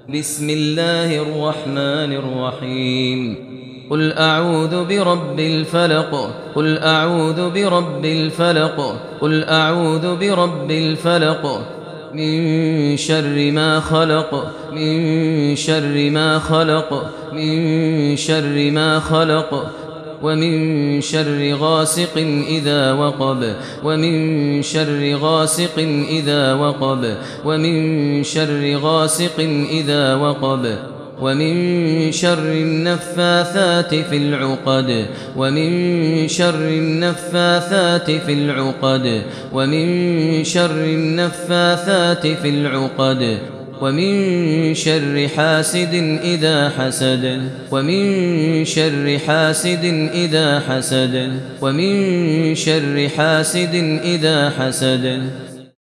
بسم الله الرحمن الرحيم قل أعوذ برب الفلق قل أعوذ برب الفلق قل أعوذ برب الفلق من شر ما خلق من شر ما خلق من شر ما خلق ومن شر غاسق إذا وقب ومن شر غاسق إذا وقب ومن شر غاسق إذا وقب ومن شر النفاثات في العقد ومن شر النفاثات في العقد ومن شر النفاثات في العقد ومن شر حاسد إذا حسد ومن شر حاسد إذا حسد ومن شر حاسد إذا حسد